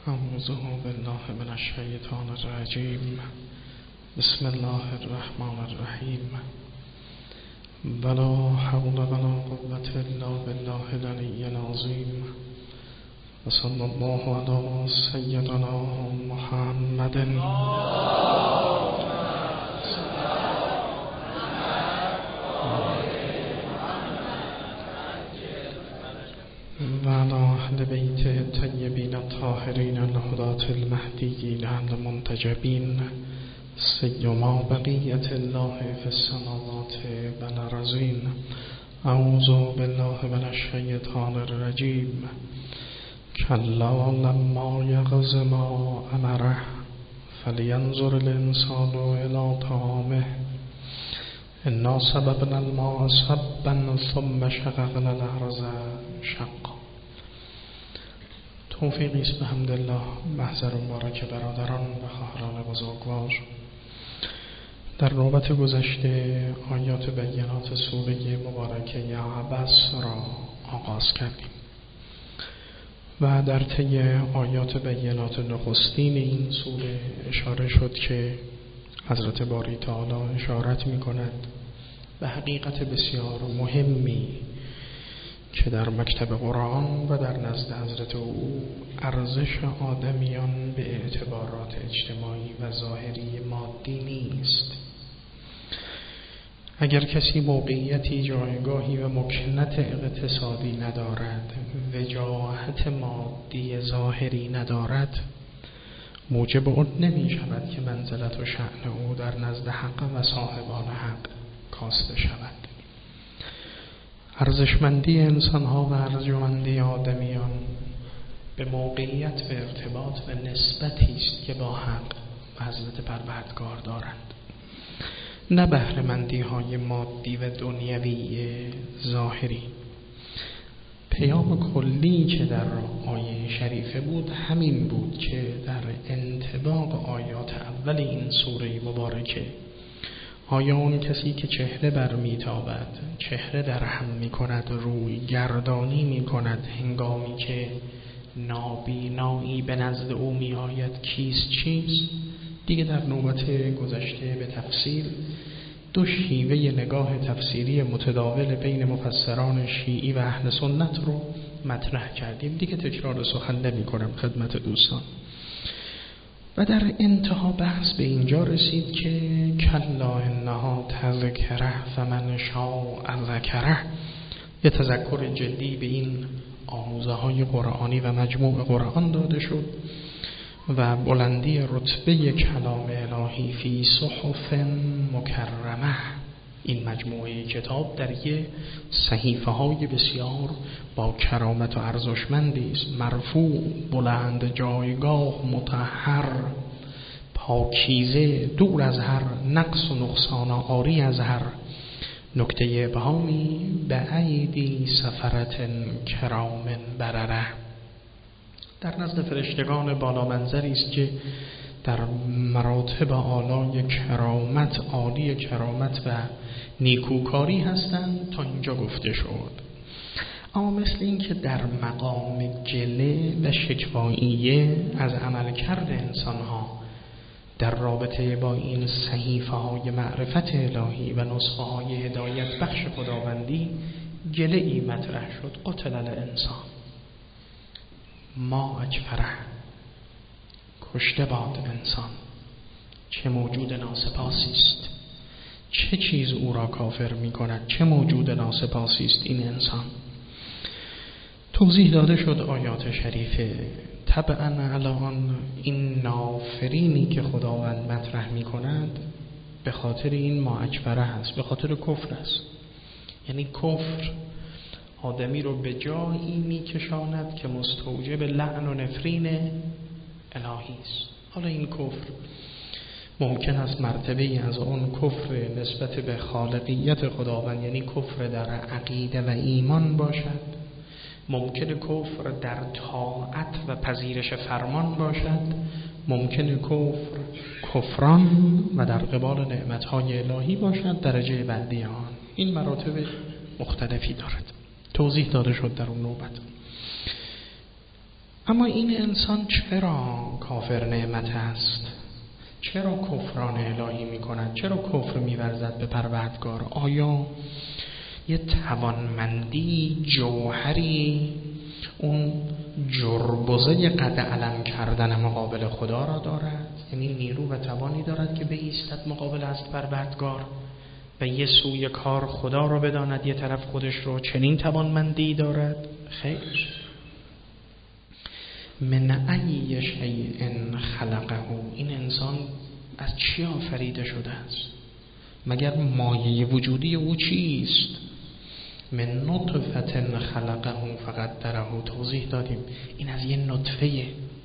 اعوذ بالله من الشیطان الرجیم. بسم الله الرحمن الرحیم. ولا حول ولا قوة الا بالله العلی العظیم. وصلی الله علی سیدنا محمد و علی اهل بیت الطیبین الطاهرین الهداة المهدیین المنتجبین سیما بقیت الله فی السماوات و الارضین. اعوذ بالله من الشیطان الرجیم. کلا لما یغز ما امره فلینظر الانسان الی طعامه انا صببنا الماء صبا ثم شققنا الارض شقا. توفیقی است بحمدالله. محضر مبارک برادران و خواهران بزرگوار، در نوبت گذشته آیات بینات سوره مبارکه عبس را آغاز کردیم و در طی آیات بینات نخستین این سوره اشاره شد که حضرت باری تعالی اشارت می کند به حقیقت بسیار مهمی که در مکتب قرآن و در نزد حضرت او ارزش آدمیان به اعتبارات اجتماعی و ظاهری مادی نیست. اگر کسی موقعیتی، جایگاهی و مکنت اقتصادی ندارد، وجاهت مادی ظاهری ندارد، موجب آن نمی شود که منزلت و شأن او در نزد حق و صاحبان حق کاسته شود. ارزشمندی انسان‌ها و ارجمندی آدمیان به موقعیت و ارتباط و نسبتی است که با حق و حضرت پروردگار دارند، نه بهره‌مندی‌های مادی و دنیوی ظاهری. پیام کلی که در آیه شریفه بود همین بود که در انطباق آیات اول این سوره مبارکه آیا اون کسی که چهره برمیتابد، چهره در هم میکند، روی گردانی میکند هنگامی که نابینایی به نزد او میآید کیست چیست، دیگه در نوبت گذشته به تفصیل دو شیوه نگاه تفسیری متداول بین مفسران شیعی و اهل سنت رو مطرح کردیم، دیگه تکرار سخن نمی کنم خدمت دوستان. و در انتها بحث به اینجا رسید که کلا انها تذکره فمن شاء ذکره، یه تذکر جدی به این آموزه های قرآنی و مجموع قرآن داده شد و بلندی رتبه کلام الهی فی صحف مکرمه، این مجموعه کتاب در یه صحیفه های بسیار با کرامت و ارزشمندی است، مرفوع، بلند جایگاه، مطهر، پاکیزه، دور از هر نقص و نقصان، عاری از هر نکته ابهامی، به ایدی سفرت کرام برره. در نزد فرشتگان بالا منظری است که در مراتب آلای کرامت، عالی کرامت و نیکوکاری هستند. تا اینجا گفته شد. اما مثل این که در مقام جله و شکواییه از عملکرد انسانها در رابطه با این صحیفه های معرفت الهی و نسخه های هدایت بخش خداوندی جله ای مطرح شد. قتل الانسان ما اکفره، کشته باد انسان، چه موجود ناسپاسی است، چه چیز او را کافر می کند، چه موجود ناسپاسی است این انسان. توضیح داده شد آیات شریفه. طبعا الان این نافرینی که خداوند مطرح می کند به خاطر این ما اکفره هست، به خاطر کفر است. یعنی کفر آدمی رو به جایی میکشاند که مستوجب لعن و نفرین الهی است. حالا این کفر ممکن است مرتبه‌ای از اون کفر نسبت به خالقیت خداوند، یعنی کفر در عقیده و ایمان باشد، ممکن کفر در طاعت و پذیرش فرمان باشد، ممکن کفران و در قبال نعمت‌های الهی باشد. درجه بندی آن این مراتب مختلفی دارد، توضیح داده شد در اون نوبت. اما این انسان چرا کافر نعمت است؟ چرا کفران الهی می کند؟ چرا کفر می ورزد به پروردگار؟ آیا یه توانمندی جوهری اون جربزه قد علم کردن مقابل خدا را دارد؟ یعنی نیرو و توانی دارد که بایستد مقابل از پروردگار و یه سوی کار خدا را بداند، یه طرف خودش رو؟ چنین توانمندی دارد؟ خیر. من ای شیء خلقه، این انسان از چی آفریده شده است؟ مگر مایه وجودی او چیست؟ من نطفه خلقه فقدره، توضیح دادیم این از یه نطفه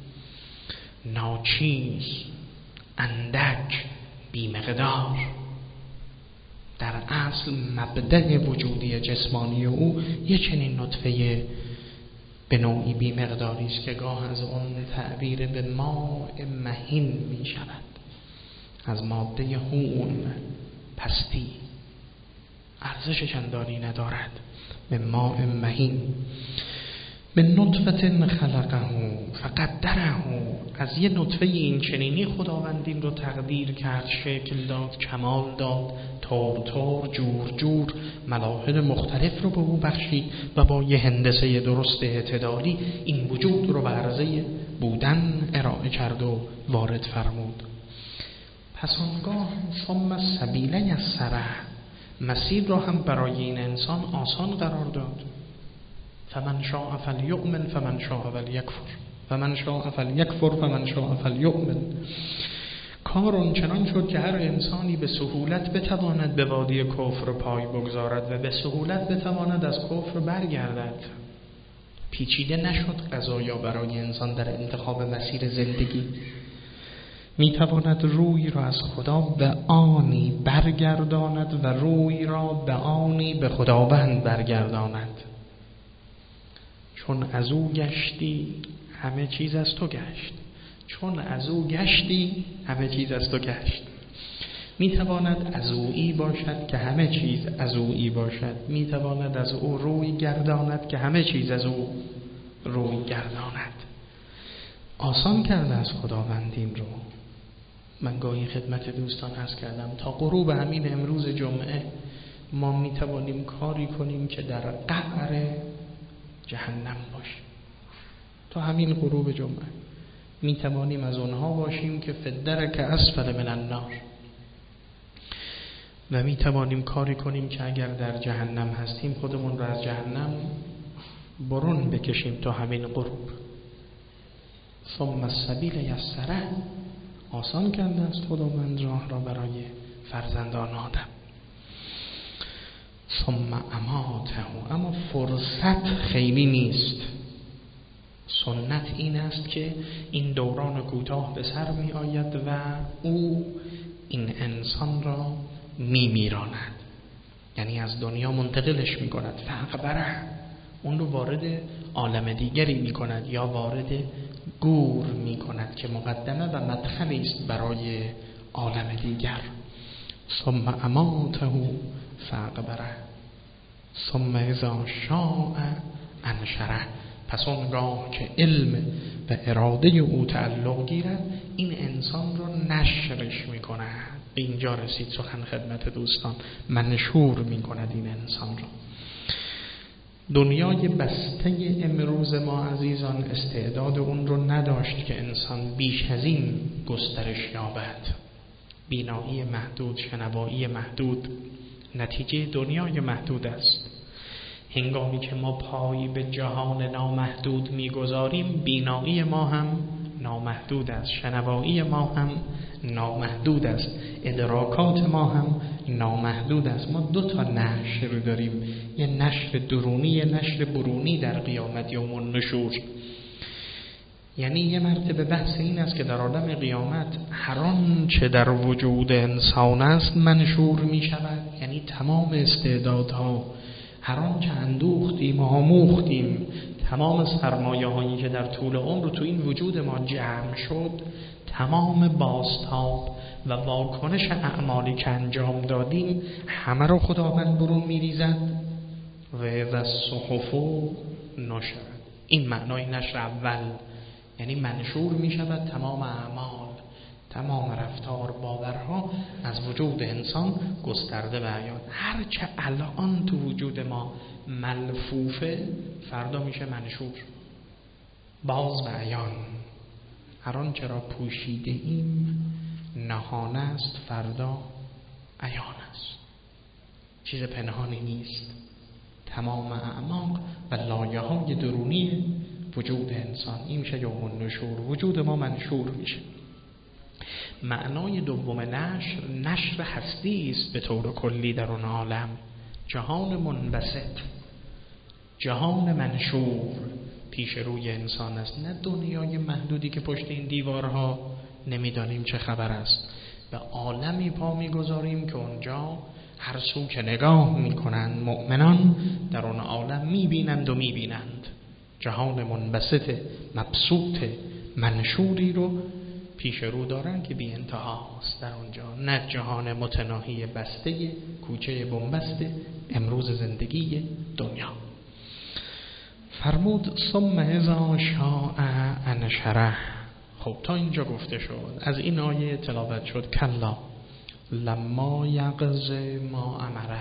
ناچیز اندک بی‌مقدار، در اصل مبدأ وجودی جسمانی او یه چنین نطفه به نوعی بی‌مقداری است که گاه از اون تعبیر به ماء مهین می شود، از ماده هون، پستی، ارزش چندانی ندارد. به ماء مهین، به نطفه خلقه فقدره، از یه نطفه این چنینی خداوند این رو تقدیر کرد، شکل داد، کمال داد، طور جور جور ملاحظ مختلف رو به او بخشید و با یه هندسه درست اعتدالی این وجود رو به عرضه بودن ارائه کرد و وارد فرمود. پس آنگاه ثم السبیل یسره، مسیر را هم برای این انسان آسان قرار داد. فمن شاء فلیؤمن فمن شاء فلیکفر فمن شاء فلیکفر فمن شاء فلیؤمن. کار آنچنان شد که هر انسانی به سهولت بتواند به وادی کفر پای بگذارد و به سهولت بتواند از کفر برگردد. پیچیده نشد قضایا برای انسان در انتخاب مسیر زندگی. میتواند روی را از خدا به آنی برگرداند و روی را به آنی به خداوند برگرداند. چون از او گشتی همه چیز از تو گشت، چون از او گشتی همه چیز از تو گشت. میتواند از اویی باشد که همه چیز از اویی باشد، میتواند از او روی گرداند که همه چیز از او روی گرداند. آسان کرده از خداوند این رو. من گاهی خدمت دوستان عرض کردم تا غروب همین امروز جمعه ما میتوانیم کاری کنیم که در قعر جهنم باشیم. تا همین غروب جمعه میتوانیم از اونها باشیم که فی الدرک اسفل من النار، و میتوانیم کاری کنیم که اگر در جهنم هستیم خودمون رو از جهنم برون بکشیم تا همین غروب. ثم السبیل یسره، آسان کرده است خداوند راه را برای فرزندان آدم. ثم اماته، اما فرصت خیلی نیست. سنت این است که این دوران کوتاه به سر می آید و او این انسان را می میراند، یعنی از دنیا منتقلش می کند. فاقبره، اون رو وارد عالم دیگری می کند یا وارد گور می کند که مقدمه و مدخلی است برای عالم دیگر. ثم اماته فاقبره ثم اذا شاء انشره، پس اونگاه که علم و اراده او تعلق گیرد این انسان رو نشرش می کند. به اینجا رسید سخن خدمت دوستان، منشور می کند این انسان رو. دنیای بسته امروز ما عزیزان استعداد اون رو نداشت که انسان بیش از این گسترش یابد. بینایی محدود، شنوایی محدود، نتیجه دنیای محدود است. هنگامی که ما پای به جهان نامحدود میگذاریم بینایی ما هم نامحدود است، شنوایی ما هم نامحدود است، ادراکات ما هم نامحدود است. ما دو تا نشر داریم، یه نشر درونی، یه نشر برونی در قیامت یوم النشور. یعنی یه مرتبه بحث این است که در عالم قیامت هر آنچه در وجود انسان است منشور می شود، یعنی تمام استعدادها، هر آنچه اندوختیم و آموختیم، تمام سرمایه هایی که در طول عمر تو این وجود ما جمع شد، تمام بازتاب و واکنش اعمالی که انجام دادیم همه رو خداوند برون میریزد و الصحف نشرت. این معنای نشر اول یعنی منشور می شود تمام اعمال، تمام رفتار، باورها از وجود انسان گسترده به عیان. هر چه الان تو وجود ما ملفوفه فردا میشه منشور، باز به عیان. هر آنچه را پوشیده ایم نهان است، فردا عیان است، چیز پنهانی نیست. تمام اعماق و لایه های درونی وجود انسان، این میشه یوم النشور، وجود ما منشور میشه. معنای دوم نشر هستی است به طور کلی در اون عالم. جهان منبسط، جهان منشور پیش روی انسان است، نه دنیای محدودی که پشت این دیوارها نمیدانیم چه خبر است. به عالمی پا میگذاریم که اونجا هر سو که نگاه میکنند مؤمنان در اون عالم میبینند و میبینند. جهان منبسط مبسوط منشوری رو پیش رو دارن که بی انتهاست در اونجا، نه جهان متناهی بسته کوچه بنبست امروز زندگی دنیا. فرمود ثم اذا شاء انشره. خب تا اینجا گفته شد، از این آیه تلاوت شد کلا لما یقظ ما امره.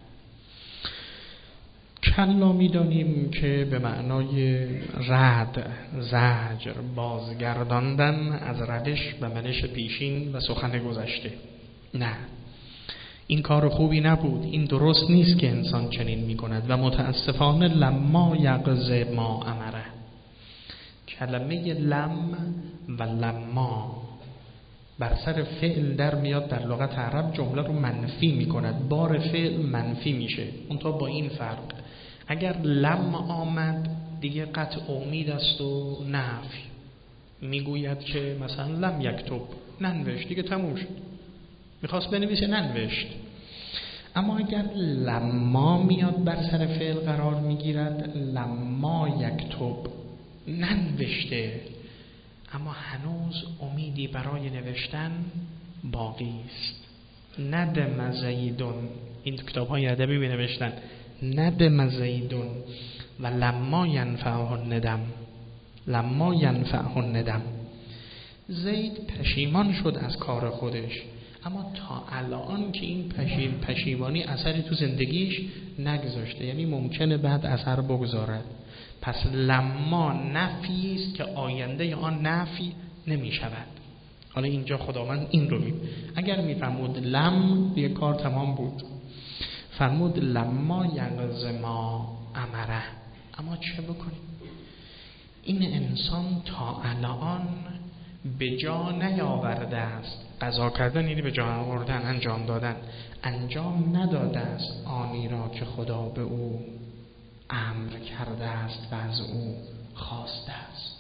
کلا میدانیم که به معنای رد، زجر، بازگرداندن از روش و منش پیشین و سخن گذشته. نه، این کار خوبی نبود، این درست نیست که انسان چنین میکند و متاسفانه لما یقظ ما امره. کلمه لم و لما بر سر فعل در میاد، در لغت عرب جمله رو منفی میکند، بار فعل منفی میشه. اونطور با این فرق اگر لم آمد دیگه قطع امید است و نفی، میگوید که مثلا لم یکتب، ننوشت، دیگه تموم شد، میخواست بنویسه ننوشت. اما اگر لما میاد بر سر فعل قرار میگیرد، لما یکتب، ننوشته اما هنوز امیدی برای نوشتن باقی است. ندم زیدون، این کتاب های ادبی می نوشتن ندم زیدون و لما ینفعه الندم، لما ینفعه الندم. زید پشیمان شد از کار خودش، اما تا الان که این پشیمانی اثری تو زندگیش نگذاشته، یعنی ممکنه بعد اثر بگذارد. پس لما نفی است که آینده آن نفی نمی شود. حالا اینجا خداوند این رو اگر می فرمود لم، یه کار تمام بود. فرمود لما یقظ ما امره. اما چه بکنیم؟ این انسان تا الان به جا نیاورده است. قضا کردن یعنی به جا آوردن، انجام دادن. انجام نداده است آنی را که خدا به او امر کرده است و از او خواسته است.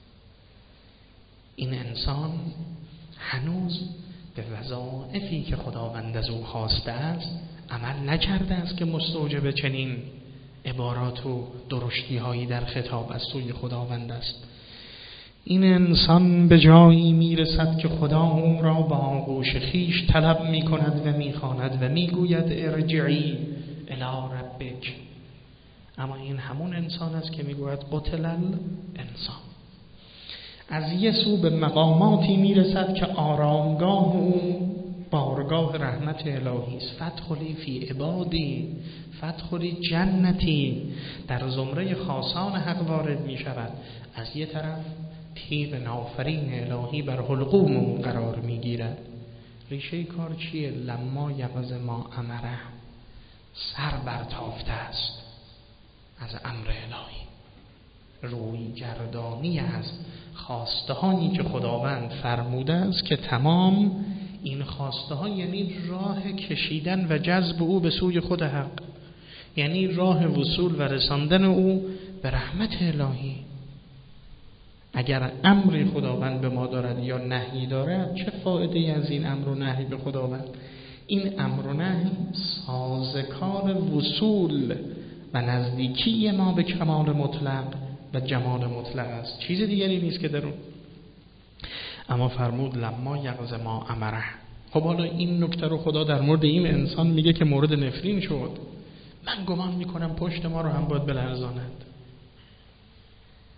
این انسان هنوز به وظایفی که خداوند از او خواسته است عمل نکرده است که مستوجب چنین عبارات و درشتی هایی در خطاب از سوی خداوند است. این انسان به جایی میرسد که خدا او را با آغوش خویش طلب میکند و میخواند و میگوید ارجعی الی ربک. اما این همون انسان است که میگوید قتل الانسان. از یه سو به مقاماتی میرسد که آرامگاه او بارگاه رحمت الهی است. فادخلی فی عبادی، فادخلی جنتی، در زمره خاصان حق وارد می شود. از یه طرف تیغ نافرین الهی بر حلقوم او قرار می گیرد. ریشه کار چیه؟ لما یقظ ما امره، سر برتافته است از امر الهی، روی گردانی از خواسته هایی که خداوند فرموده است که تمام این خواسته ها یعنی راه کشیدن و جذب او به سوی خود حق، یعنی راه وصول و رساندن او به رحمت الهی. اگر امری خداوند به ما دارد یا نهی دارد، چه فایده از این امر و نهی به خداوند؟ این امر و نهی سازکار وصول و نزدیکی ما به کمال مطلق و جمال مطلق است، چیز دیگری نیست که درون. اما فرمود لما یغز ما امره. خب حالا این نکته رو خدا در مورد این انسان میگه که مورد نفرین شد. من گمان میکنم پشت ما رو هم باید بلرزاند.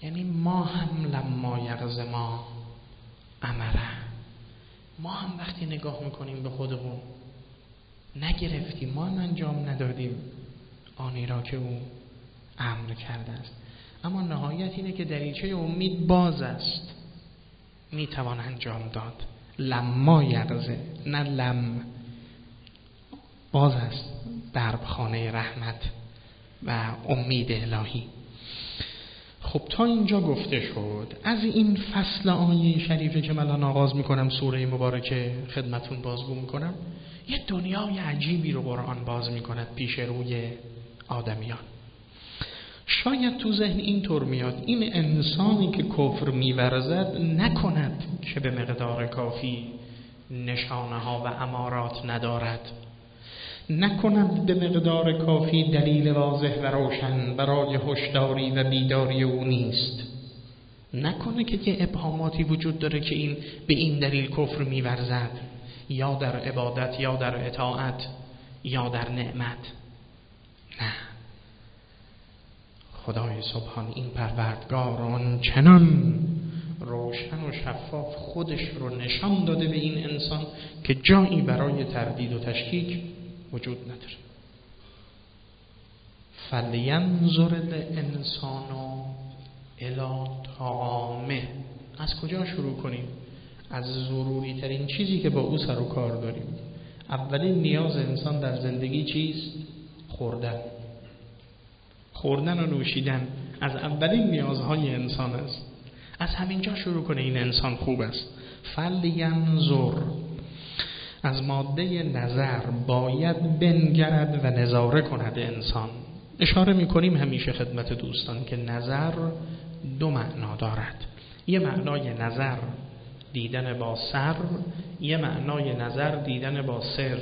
یعنی ما هم لما یغز ما امره، ما هم وقتی نگاه میکنیم به خودمون نگرفتیم، ما هم انجام ندادیم آنی را که او امر کرده است. اما نهایت اینه که دریچه امید باز است، میتوان انجام داد. لما یغزه، نه لم، باز است درب خانه رحمت و امید الهی. خب تا اینجا گفته شد. از این فصل آیه شریفه که من الان آغاز میکنم سوره مبارکه خدمتون بازگو میکنم، یه دنیای عجیبی رو قرآن باز میکند پیش روی آدمیان. شاید تو ذهن اینطور میاد این انسانی که کفر میورزد نکند که به مقدار کافی نشانه ها و امارات ندارد، نکند به مقدار کافی دلیل واضح و روشن برای هشداری و بیداری او نیست، نکنه که یه ابهاماتی وجود داره که این به این دلیل کفر میورزد، یا در عبادت یا در اطاعت یا در نعمت. نه، خدای سبحان این پروردگار آن چنان روشن و شفاف خودش رو نشان داده به این انسان که جایی برای تردید و تشکیک وجود نداره. فلینظر الانسان الی طعامه. از کجا شروع کنیم؟ از ضروری ترین چیزی که با او سر و کار داریم. اولین نیاز انسان در زندگی چیست؟ خوردن و نوشیدن از اولین نیازهای انسان است. از همینجا شروع کنه این انسان خوب است. فلینظر، از ماده نظر باید بنگرد و نظاره کند انسان. اشاره میکنیم همیشه خدمت دوستان که نظر دو معنا دارد. یه معنای نظر دیدن با سر، یه معنای نظر دیدن با سر.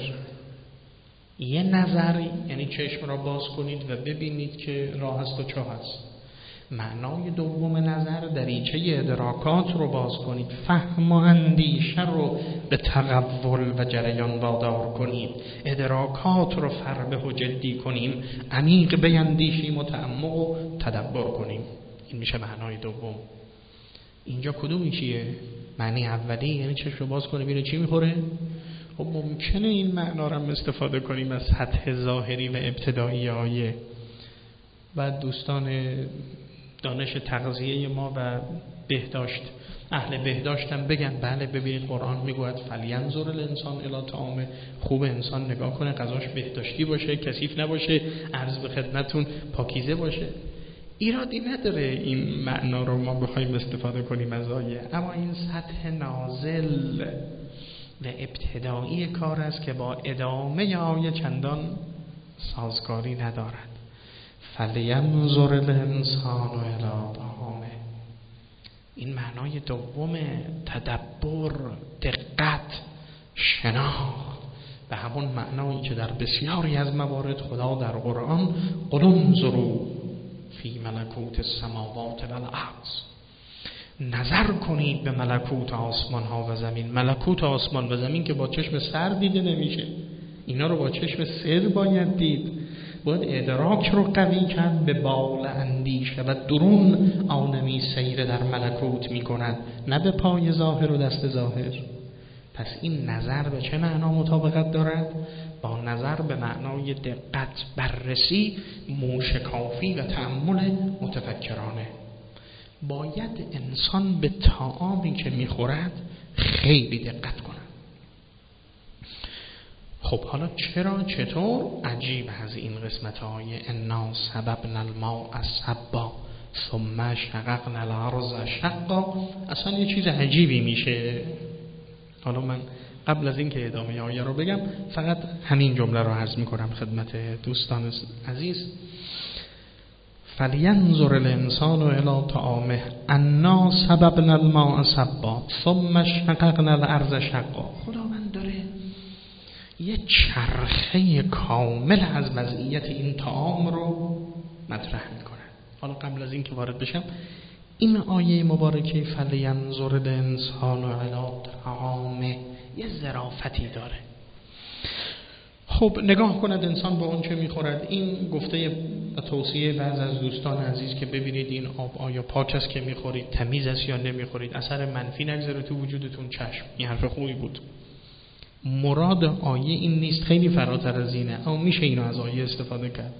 یه نظر یعنی چشم را باز کنید و ببینید که راه است و چاه است. معنای دوم نظر دریچه ادراکات رو باز کنید، فهم و اندیشه رو به تقول و جریان وادار کنید، ادراکات رو فربه و جدی کنیم، عمیق بیندیشیم و تعمق و تدبر کنیم. این میشه معنای دوم. اینجا کدومی چیه؟ معنی اولی یعنی چشم رو باز کنه ببینه چی میخوره. خب ممکنه این معنا رو هم استفاده کنیم از سطح ظاهری و ابتدایی آیه. بعد دوستان دانش تغذیه ما و بهداشت، اهل بهداشت هم بگن بله ببینید قرآن میگوید فلینظر الانسان الی طعامه، خوب انسان نگاه کنه غذاش بهداشتی باشه، کثیف نباشه، عرض به خدمتون پاکیزه باشه. ایرادی نداره این معنا رو ما بخوایم استفاده کنیم از آیه، اما این سطح نازل و ابتدایی کار است که با ادامه آیه چندان سازگاری ندارد. فلینظر الانسان الی طعامه، این معنای دوم تدبر، دقت، شناخت، به همون معنایی که در بسیاری از موارد خدا در قرآن قل انظروا فی ملکوت السماوات والارض، نظر کنید به ملکوت آسمان ها و زمین. ملکوت آسمان و زمین که با چشم سر دیده نمیشه، اینا رو با چشم سر باید دید، باید ادراک رو قوی کرد به بال اندیشه و درون آدمی سیر در ملکوت می کند، نه به پای ظاهر و دست ظاهر. پس این نظر به چه معنا مطابقت دارد؟ با نظر به معنای دقت، بررسی، موشکافی و تأمل متفکرانه. باید انسان به طعامی که میخورد خیلی دقت کند. خب حالا چطور؟ عجیب از این قسمت آیه انا سببنا الماء سبا ثم شققنا الارض شقا، اصلا یه چیز عجیبی میشه. حالا من قبل از این که ادامه آیه رو بگم فقط همین جمله رو عرض میکنم خدمت دوستان عزیز. فلینظر الانسان الی طعامه انا سببنا الماء سبا ثم شققنا الارض شقا. خداوند داره یه چرخه کامل از مزیت این طعام رو مطرح میکنه. حالا قبل از این که وارد بشم، این آیه مبارکه فلینظر الانسان الی طعامه یه ظرافتی داره. خب نگاه کند انسان با اون چه میخورد. این گفته و توصیه بعض از دوستان عزیز که ببینید این آب آیا پاک است که میخورید، تمیز است یا نمیخورید، اثر منفی نگذاره تو وجودتون. چشم، این حرف خوبی بود. مراد آیه این نیست، خیلی فراتر از اینه، اما میشه اینو از آیه استفاده کرد.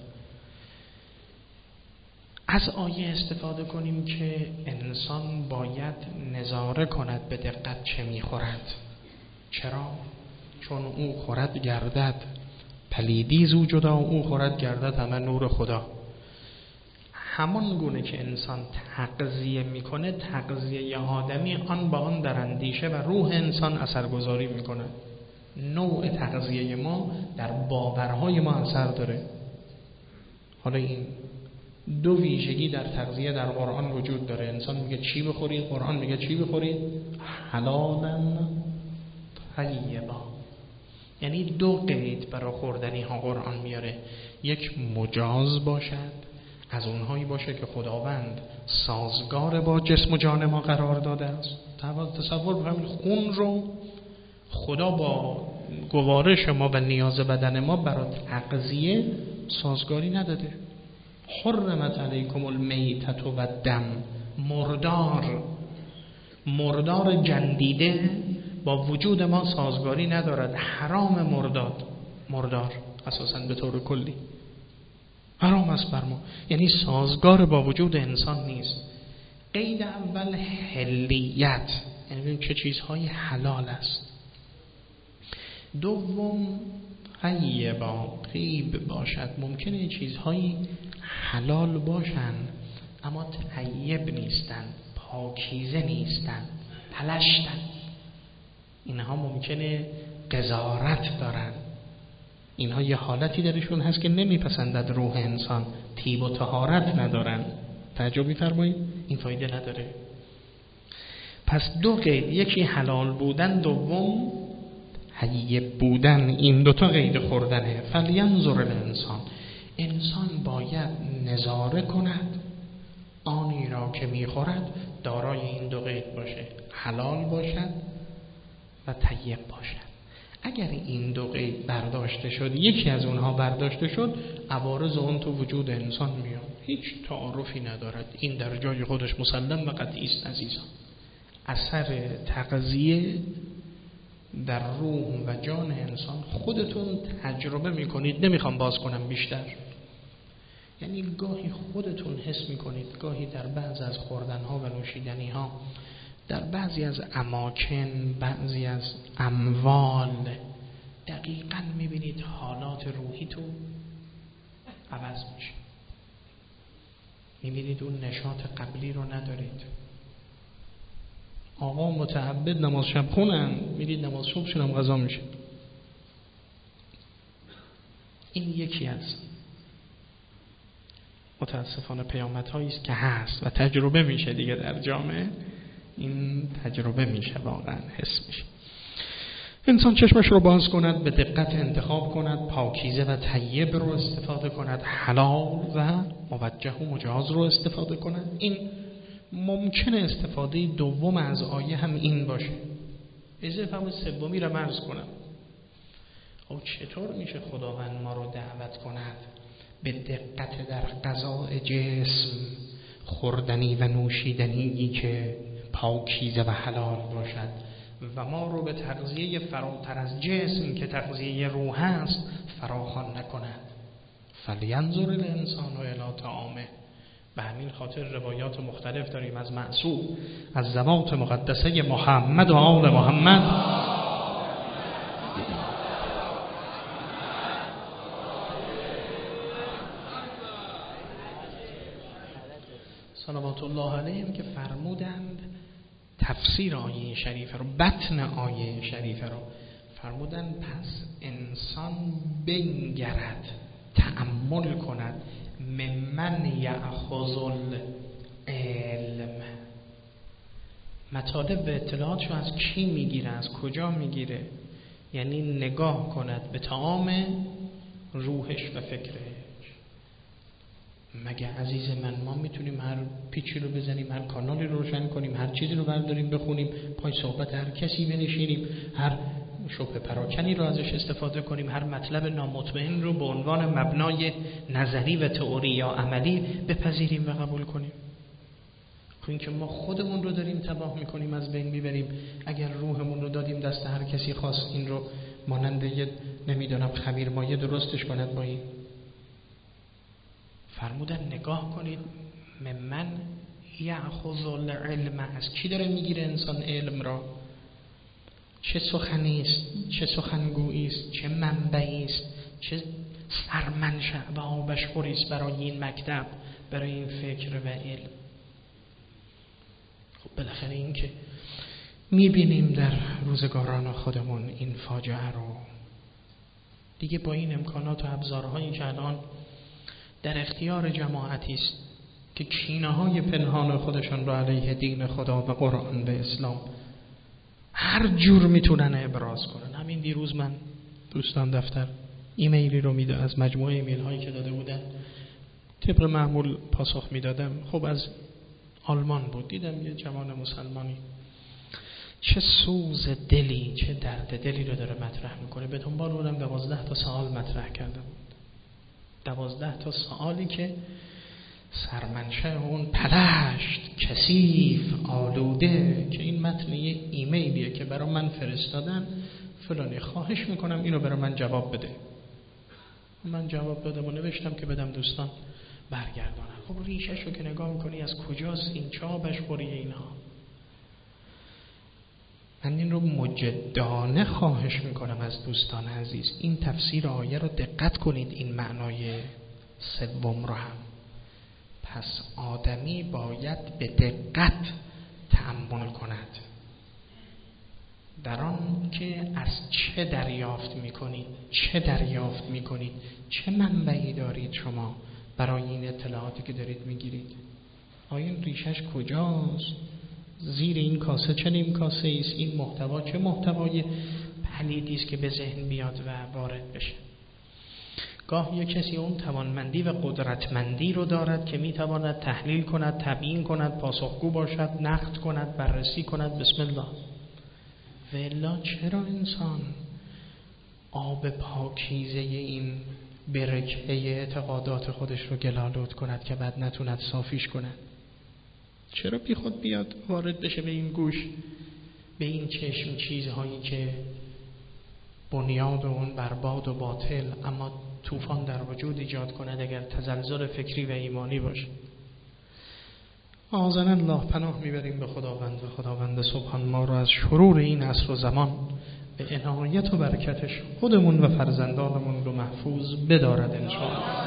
از آیه استفاده کنیم که انسان باید نظاره کند به دقت چه میخورد. چرا؟ چون او خورد گردد پلیدی زو جدا، او خورد گردد همه نور خدا. همان گونه که انسان تغذیه میکنه، تغذیه آدمی آن با آن در اندیشه و روح انسان اثرگذاری میکنه. نوع تغذیه ما در باورهای ما اثر داره. حالا این دو ویژگی در تغذیه در قرآن وجود داره. انسان میگه چی بخورید، قرآن میگه چی بخورید؟ حلالا طیبا. یعنی دو قید برای خوردنی ها قرآن میاره. یک مجاز باشد، از اونهایی باشه که خداوند سازگار با جسم و جان ما قرار داده است. تصور بکنید خون رو خدا با گوارش ما و نیاز بدن ما برای تغذیه سازگاری نداده. حرمت علیکم المیتة و الدم، مردار جندیده با وجود ما سازگاری ندارد. حرام مردار اساساً به طور کلی حرام است بر ما، یعنی سازگار با وجود انسان نیست. قید اول حلیت، یعنی چه چیزهای حلال است. دوم طیبا، طیب باشد. ممکنه چیزهایی حلال باشن اما طیب نیستن، پاکیزه نیستن، پلشتن. اینها ممکنه قذارت دارن. اینها یه حالتی درشون هست که نمیپسندد روح انسان، طیب و طهارت ندارن. تعجب می‌فرمایید؟ این فایده نداره. پس دو قید، یکی حلال بودن، دوم طیب بودن. این دوتا قید خوردنه. فلینظر الانسان، انسان باید نظاره کند آنی را که میخورد دارای این دو قید باشه، حلال باشد و طیب باشد. اگر این دو قید برداشته شد، یکی از اونها برداشته شد، عوارض اون تو وجود انسان میاد، هیچ تعارفی ندارد. این در جای خودش مسلم و قطعی است عزیزان. اثر تغذیه در روح و جان انسان خودتون تجربه میکنید. نمیخوام باز کنم بیشتر. یعنی گاهی خودتون حس میکنید، گاهی در بعض از خوردنها و نوشیدنیها، در بعضی از اماکن، بعضی از اموال، دقیقاً میبینید حالات روحیتون عوض میشه. میبینید اون نشاط قبلی رو ندارید. آقا متعبد نماز شب خونن، میرید نماز صبحشون هم قضا میشه. این یکی از متاسفانه پیامدهایی است که هست و تجربه میشه دیگه در جامعه. این تجربه میشه، واقعا حس میشه. انسان چشمش رو باز کند، به دقت انتخاب کند، پاکیزه و طیب رو استفاده کند، حلال و موجه و مجاز رو استفاده کند. این ممکنه استفاده دوم از آیه هم این باشه. اضافه هم سومی رو مرز کنم. او چطور میشه خداوند ما رو دعوت کند به دقت در غذای جسم، خوردنی و نوشیدنی که پاکیزه و حلال باشد، و ما رو به تغذیه فراتر از جسم که تغذیه روح است فراخوان نکند. فلینظر الانسان الی طعامه. به همین خاطر روایات مختلف داریم از معصوم، از ذوات مقدسه محمد و آل محمد صلوات الله علیهم که فرمودند تفسیر آیه شریفه رو، بطن آیه شریفه رو فرمودند پس انسان بنگرد، تأمل کند، ممن یأخذ العلم، مطالب و اطلاعاتشو از کی میگیره، از کجا میگیره. یعنی نگاه کند به طعام روحش و فکرش. مگه عزیز من ما میتونیم هر پیچی رو بزنیم، هر کانالی رو روشن کنیم، هر چیزی رو برداریم بخونیم، پای صحبت هر کسی بنشینیم، هر شبه پراکنی رو ازش استفاده کنیم، هر مطلب نامطمئن رو به عنوان مبنای نظری و تئوری یا عملی بپذیریم و قبول کنیم. این که ما خودمون رو داریم تباه میکنیم، از بین میبریم. اگر روحمون رو دادیم دست هر کسی خواست این رو مانند یه نمیدونم خمیر مایه درستش کند با این. فرمودن نگاه کنید ممن یأخذ العلم، از کی داره میگیره انسان علم را؟ چه سخنی است، چه سخنگویی است، چه منبعی است، چه سرمنشأ و آبش خوری است برای این مکتب، برای این فکر و علم. خب بالاخره این که میبینیم در روزگاران خودمون این فاجعه رو دیگه با این امکانات و ابزارهایی که الان در اختیار جماعتی است که کینه‌های پنهان خودشان را علیه دین خدا و قرآن و اسلام هر جور میتونن ابراز کنن. همین دیروز من دوستان دفتر ایمیلی رو میده از مجموعه ایمیل هایی که داده بودن، طبق معمول پاسخ میدادم. خب از آلمان بود، دیدم یه جوان مسلمانی چه سوز دلی، چه درد دلی رو داره مطرح میکنه. به دنبال بودم 12 تا سوال مطرح کرده بود، 12 تا سوالی که سرمنشأ اون پلشت، کثیف، آلوده که این متن یه ایمیلیه که برای من فرستادن، فلانی خواهش میکنم اینو برای من جواب بده. من جواب دادم و نوشتم که بدم دوستان برگردانن. خب ریشش رو که نگاه میکنی از کجاست این چابش خوری اینها. من این رو مجدانه خواهش میکنم از دوستان عزیز، این تفسیر آیه رو دقت کنید، این معنای سوم رو هم. پس آدمی باید به دقت تأمل کند در آن که از چه دریافت میکنید، چه دریافت میکنید، چه منبعی دارید شما برای این اطلاعاتی که دارید میگیرید. آیا این ریشش کجاست؟ زیر این کاسه چه نیم کاسه است؟ این محتوا چه محتوای پلیدی است که به ذهن بیاد و وارد بشه؟ گاه یک کسی اون توانمندی و قدرتمندی رو دارد که میتواند تحلیل کند، تبیین کند، پاسخگو باشد، نقد کند، بررسی کند. بسم الله. و الا چرا انسان آب پاکیزه این برکه اعتقادات خودش رو گلالود کند که بعد نتوند صافیش کند؟ چرا بی خود بیاد وارد بشه به این گوش، به این چشم، چیزهایی که بنیاد اون برباد و باطل اما طوفان در وجود ایجاد کند اگر تزلزل فکری و ایمانی باشه؟ آذن الله، پناه میبریم به خداوند و خداوند سبحان ما رو از شرور این عصر و زمان به عنایت و برکتش خودمون و فرزندانمون رو محفوظ بدارد انشاءالله.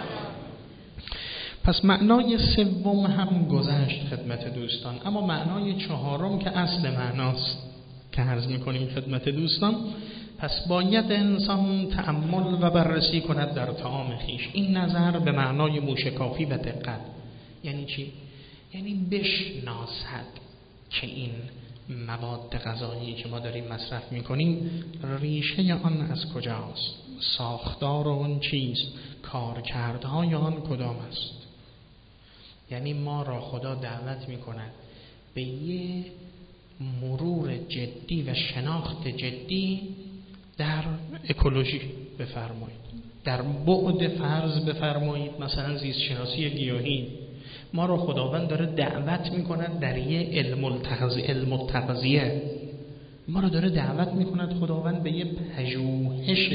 پس معنای سوم هم گذشت خدمت دوستان، اما معنای چهارم که اصل معناست که عرض میکنیم خدمت دوستان، پس باید انسان تأمل و بررسی کند در طعام خویش. این نظر به معنای موشکافی و دقت. یعنی چی؟ یعنی بشناسد که این مواد غذایی که ما داریم مصرف میکنیم ریشه آن از کجاست، ساختار آن چیست، کارکردهای آن کدام است. یعنی ما را خدا دعوت میکند به یه مرور جدی و شناخت جدی در اکولوژی بفرمایید، در بعد فرض بفرمایید مثلا زیست شناسی گیاهی. ما رو خداوند داره دعوت میکند در یه علم التغذیه، ما رو داره دعوت میکند خداوند به یه پژوهش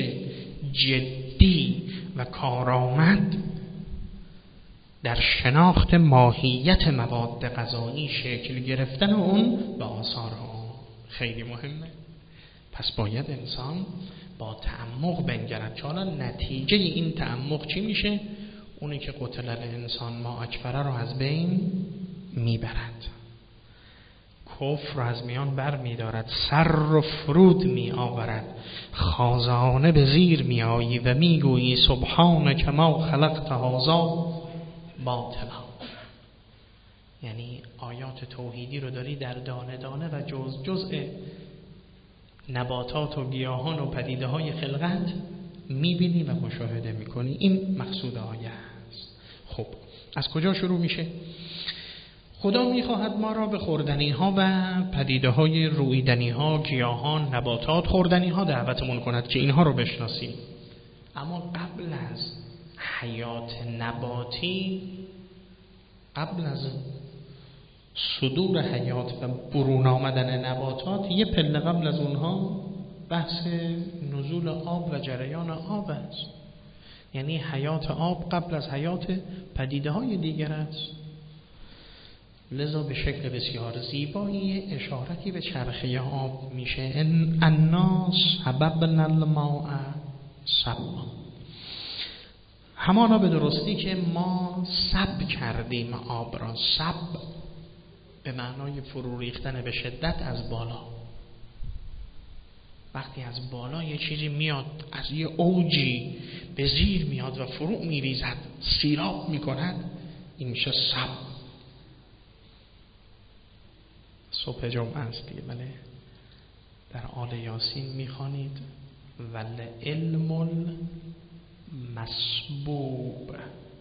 جدی و کارآمد در شناخت ماهیت مواد غذایی، شکل گرفتن اون به آثارها. خیلی مهمه. پس باید انسان با تعمق بنگرد که حالا نتیجه این تعمق چی میشه؟ اونی که قتل الانسان ما اکبره رو از بین میبرد، کفر رو از میان بر میدارد، سر رو فرود می آورد، خازانه به زیر می آیی و میگویی سبحانک ما خلقت هذا باطلا. یعنی آیات توحیدی رو داری در دانه دانه و جزء نباتات و گیاهان و پدیده های خلقت میبینی و مشاهده میکنی. این مقصود آیه است. خب از کجا شروع میشه؟ خدا میخواهد ما را به خوردنی ها و پدیده های رویدنی ها، گیاهان، نباتات، خوردنی ها دعوتمون کند که اینها رو بشناسیم. اما قبل از حیات نباتی، قبل از صدور حیات و برون آمدن نباتات، یه پله قبل از اونها بحث نزول آب و جریان آب است. یعنی حیات آب قبل از حیات پدیده های دیگر است. لذا به شکل بسیار زیبایی اشارتی به چرخه آب میشه. الناس حببنا الماء صبا. همانا به درستی که ما سب کردیم آب را. سب به معنای فرو ریختن به شدت از بالا. وقتی از بالا یه چیزی میاد، از یه اوجی به زیر میاد و فرو میریزد، سیراب میکند، این میشه سب. صبح جمعه است دیگه، بله. در آل یاسین میخوانید ول علم المسبوب.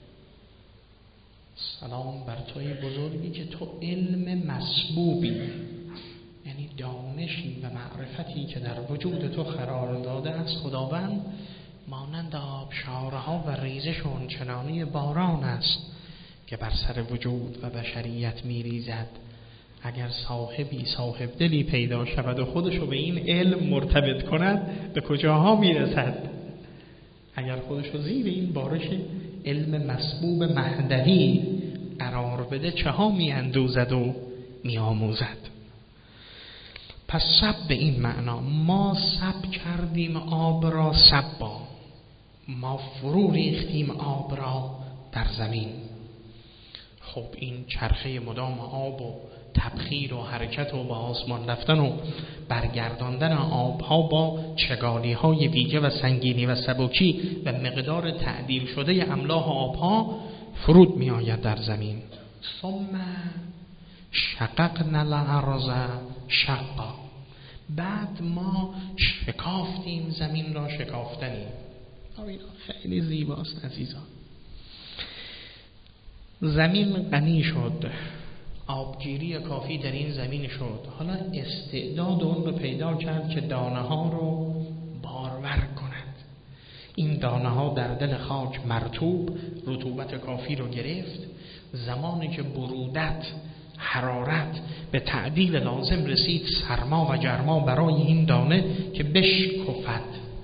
سلام بر توی بزرگی که تو علم مسبوبی، یعنی دانشی و معرفتی که در وجود تو قرار داده است خداوند، مانند آبشارها و ریزشون چنانی باران است که بر سر وجود و بشریت میریزد. اگر صاحبی صاحب دلی پیدا شود و خودشو به این علم مرتبط کند، به کجاها میرسد؟ اگر خودشو زیر این بارش علم مسبوب مهدوی قرار بده، چه ها میاندوزد و میآموزد. پس سب به این معنا، ما سب کردیم آب را سبا، ما فرو ریختیم آب را در زمین. خب این چرخه مدام آب و تبخیر و حرکت و به آسمان رفتن و برگرداندن آبها با چگالی های ویژه و سنگینی و سبکی و مقدار تعدیل شده املاح آبها فرود می آید در زمین. ثم شققنا الارض شقا. بعد ما شکافتیم زمین را شکافتنی. خیلی زیباست عزیزان. زمین غنی شد، آبگیری کافی در این زمین شد. حالا استعداد اون رو پیدا کرد که دانه ها رو بارور کند. این دانه ها در دل خاک مرطوب رطوبت کافی رو گرفت. زمانی که برودت، حرارت به تعدیل لازم رسید، سرما و گرما برای این دانه که بشکفد،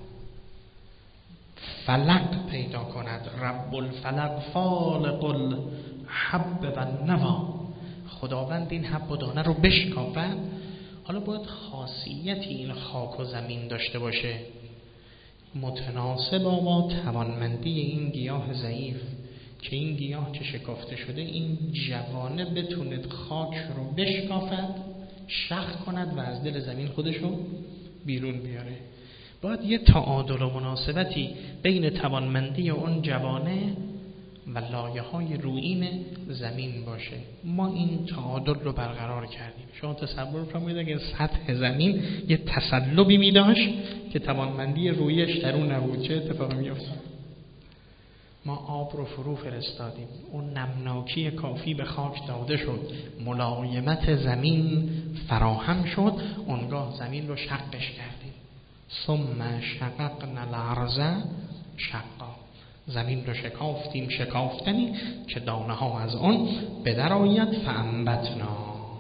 فلق پیدا کند. رب الفلق فالق الحب و النوا. خداوند این حب و دانه رو بشکافد. حالا باید خاصیتی این خاک و زمین داشته باشه متناسب با توانمندی این گیاه ضعیف، که این گیاه که شکافته شده این جوانه بتوند خاک رو بشکافد، شخ کند و از دل زمین خودشو بیرون بیاره. باید یه تعادل و مناسبتی بین توانمندی اون جوانه و لایه های رویین زمین باشه. ما این تعادل رو برقرار کردیم. شما تصور فرمایید اگر سطح زمین یه تسلبی می داشت که توانمندی رویش در اون نبود، چه اتفاقی می افتاد؟ ما آب رو فرو فرستادیم، اون نمناکی کافی به خاک داده شد، ملایمت زمین فراهم شد، اونگاه زمین رو شقش کردیم. ثم شققنا الارض شقا. زمین رو شکافتیم شکافتنی که دانه ها از آن به در آید. فانبتنا.